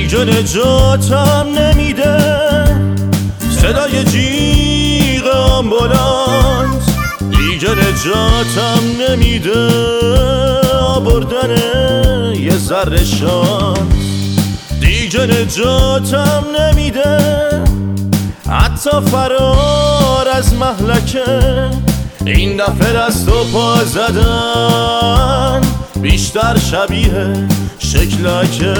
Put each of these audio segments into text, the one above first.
دیگه نجاتم نمیده صدای جیغ آمبولانس، دیگه نجاتم نمیده آوردن یه ذره شانس، دیگه نجاتم نمیده حتی فرار از مهلکه. این دفعه دست و پا زدن بیشتر شبیه شکلکه.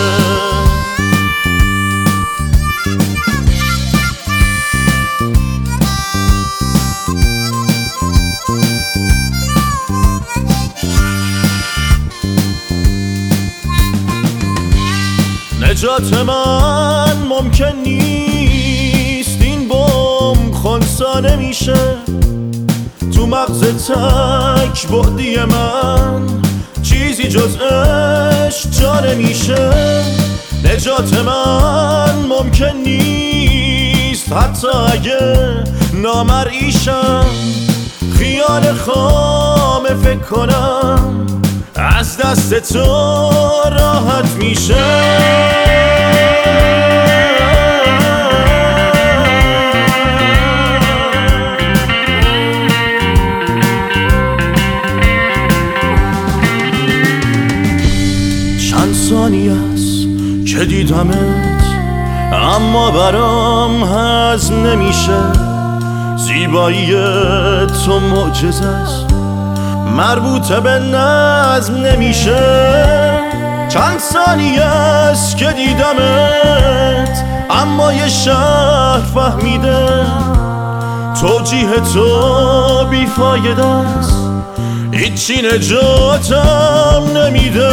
نجات من ممکن نیست، این بمب خونسا نمیشه تو مغز تک بعدی من، چیزی جز عشق جا نمیشه. نجات من ممکن نیست حتی اگه نامرئیشم، خیال خامه فکر کنم از دست تو راحت میشه. چند ثانیه است که دیدمت اما برام هضم نمیشه، زیبایی تو معجزه است مربوطه به نظم نمیشه. چند ثانیه است که دیدمت اما یه شهر فهمیده توجیه تو بیفایده است، هیچی نجاتم نمیده.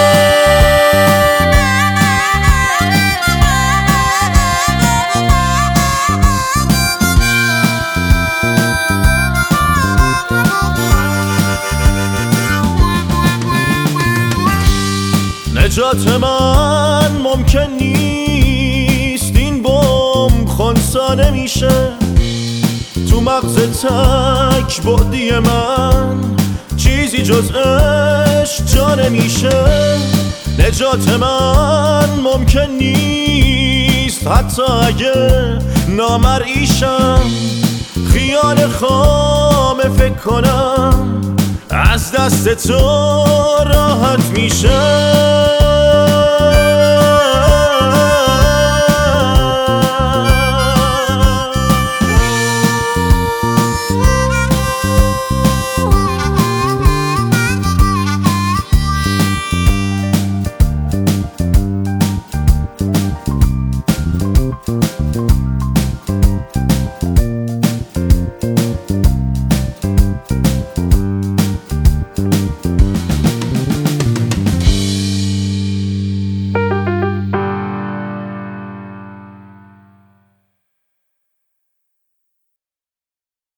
نجات من ممکن نیست، این بمب خونسا نمیشه تو مغز تک بعدی من، چیزی جز عشق جا نمیشه. نجات من ممکن نیست حتی اگه نامرئیشم، خیال خامه فکر کنم از دست تو راحت میشه.